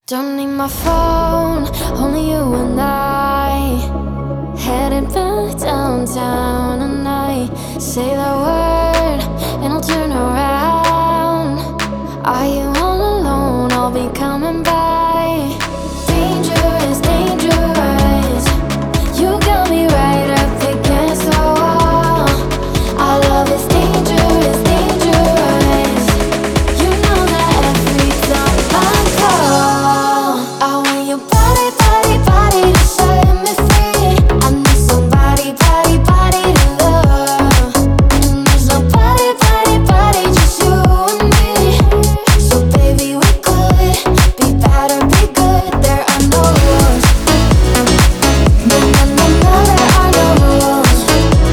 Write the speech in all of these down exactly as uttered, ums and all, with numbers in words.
Don't need my phone, only you and I. Headed back downtown tonight. Say the word and I'll turn around. Are you all alone? I'll be coming by. Dangerous, dangerous. You got me right up against the wall. Our love is dangerous, dangerous. You know that every time I call, I want your body, body, body to set me free. I need somebody, body, body to love. And there's nobody, body, body, just you and me. So baby, we could be bad or be good. There are no rules. No, no, no, no, there are no rules.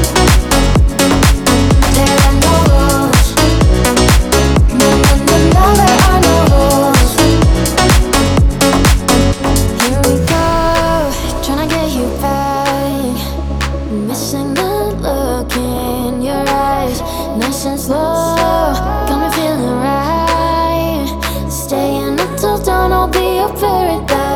There are no rules. No, no, no, no, there are no rules. Here we go, tryna get you back. Missing the look in your eyes. Nice and slow, got me feeling right. Staying up till dawn, I'll be your paradise.